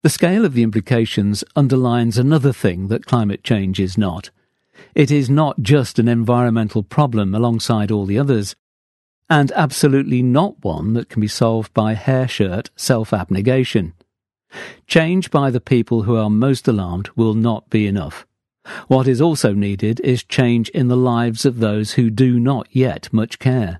The scale of the implications underlines another thing that climate change is not. It is not just an environmental problem alongside all the others, and absolutely not one that can be solved by hair-shirt self-abnegation. Change by the people who are most alarmed will not be enough. What is also needed is change in the lives of those who do not yet much care.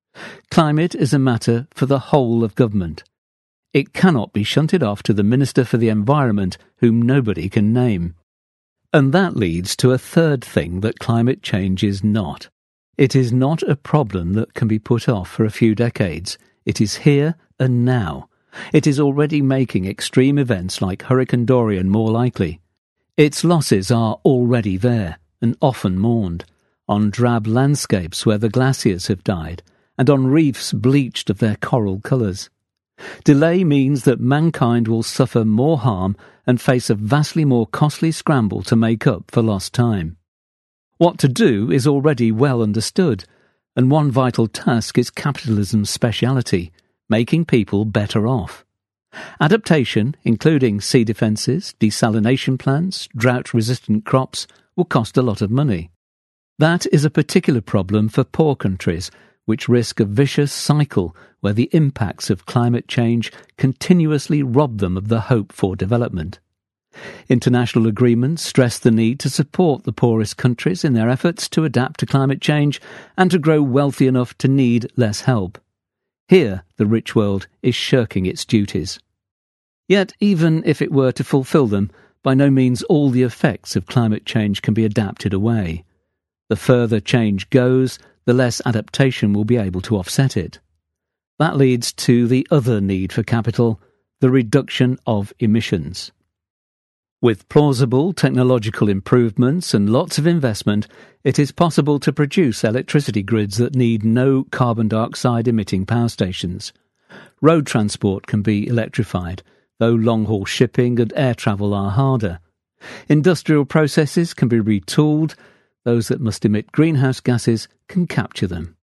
Climate is a matter for the whole of government. It cannot be shunted off to the Minister for the Environment, whom nobody can name. And that leads to a third thing that climate change is not. It is not a problem that can be put off for a few decades. It is here and now. It is already making extreme events like Hurricane Dorian more likely. Its losses are already there, and often mourned, on drab landscapes where the glaciers have died, and on reefs bleached of their coral colours. Delay means that mankind will suffer more harm and face a vastly more costly scramble to make up for lost time. What to do is already well understood, and one vital task is capitalism's speciality, making people better off. Adaptation, including sea defences, desalination plants, drought-resistant crops, will cost a lot of money. That is a particular problem for poor countries, which risk a vicious cycle where the impacts of climate change continuously rob them of the hope for development. International agreements stress the need to support the poorest countries in their efforts to adapt to climate change and to grow wealthy enough to need less help. Here, the rich world is shirking its duties. Yet, even if it were to fulfil them, by no means all the effects of climate change can be adapted away. The further change goes, the less adaptation will be able to offset it. That leads to the other need for capital, the reduction of emissions. With plausible technological improvements and lots of investment, it is possible to produce electricity grids that need no carbon dioxide emitting power stations. Road transport can be electrified, though long-haul shipping and air travel are harder. Industrial processes can be retooled. Those that must emit greenhouse gases can capture them.